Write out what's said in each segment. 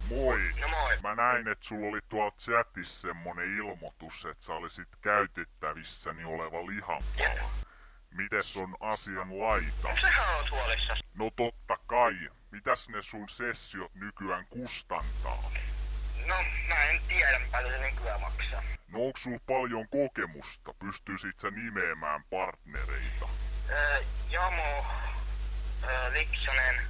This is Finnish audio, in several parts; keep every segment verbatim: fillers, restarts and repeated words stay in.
Moi. No moi. Mä näin, että sulla oli tuolla chatissa semmonen ilmoitus, että sä olisit käytettävissäni oleva lihanpala. Mites on asian laita? Onko sähän oot huolissas? No totta kai. Mitäs ne sun sessiot nykyään kustantaa? No, mä en tiedä, paljon se nykyään maksaa. No onks sulla paljon kokemusta? Pystyisit sä nimeämään partnereita? Öö, Jamo, öö, Liksonen,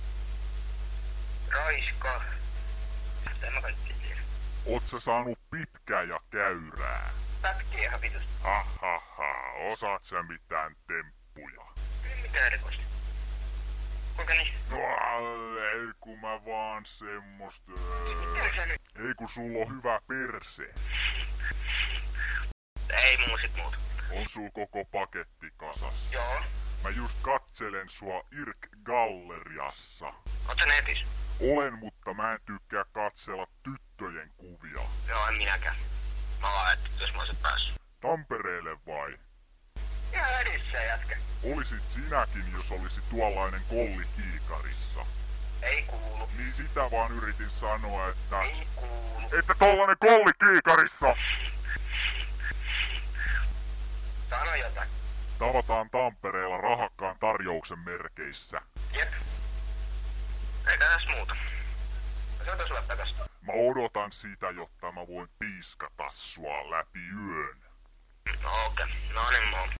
Raiska, en mä kaikki tiedä. Oot sä saanut pitkää ja käyrää? Pätkiä ihan vitusti. Ha ha ha, osaat sä mitään temppuja? Ei mitään erikoista. Kuinka niin? No ei kun mä vaan semmoista... Mitä sä nyt? Ei kun sulla on hyvä perse. Ei muu sit muuta. On sul koko paketti kasassa. Joo. Mä just katselen sua Irk-galleriassa. Oot sä netis? Olen, mutta mä en tykkää katsella tyttöjen kuvia. Joo, en minäkään. Mä vaan ajattelin, jos mä olisin päässyt. Tampereelle vai? Ihan edissä jätkä. Olisit sinäkin, jos olisi tuollainen kolli kiikarissa. Ei kuulu. Niin sitä vaan yritin sanoa, että... Ei kuulu. Että tollanen kolli kiikarissa! Sano jotain. Tavataan Tampereella rahakkaan tarjouksen merkeissä. Jep. Eikä tässä muuta. Mä soitan sulle takas. Mä odotan sitä, jotta mä voin piiskata sua läpi yön. No okei. Okay. No niin, moi.